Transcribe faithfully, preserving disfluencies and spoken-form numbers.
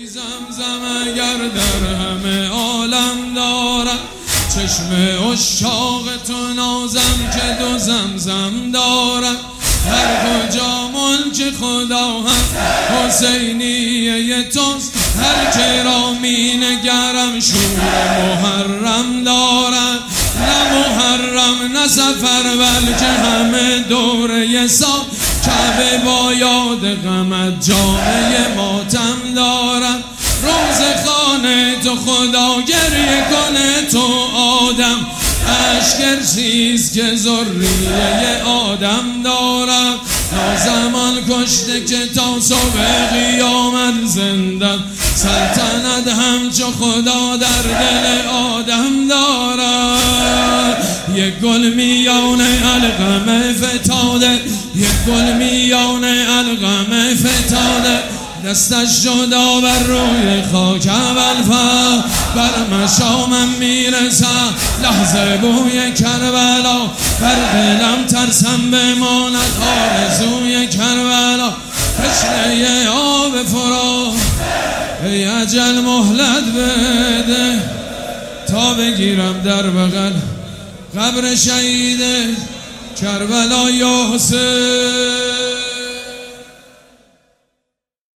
زمزم اگر در همه عالم دارد، چشم عشاق تو نازم که دو زمزم دارد. هر کجا ملک خدا هست حسینیه توست، هر که را می نگرم شور محرم دارد. نه محرم نه سفر بلکه همه دوره سال، کعبه با یاد غمت جامعه ماتم دارد. روز خانه تو خدا گریه کنه تو آدم، اشکر چیز که ذریه آدم دارد. نازمان کشته که تا صبح قیامت زنده، سلطنت همچو خدا در دل آدم دارد. یک گل میان القمه فتاده، یک گل میان القمه فتاده، دستش جدا بر روی خاک اولفا، بر مشامم میرسه لحظه بوی کربلا، بر دلم ترسم بماند آرزوی کربلا. تشنه آب فرات ای اجل مهلت بده، تا بگیرم در بغل قبر شهید کربلا یا حسین.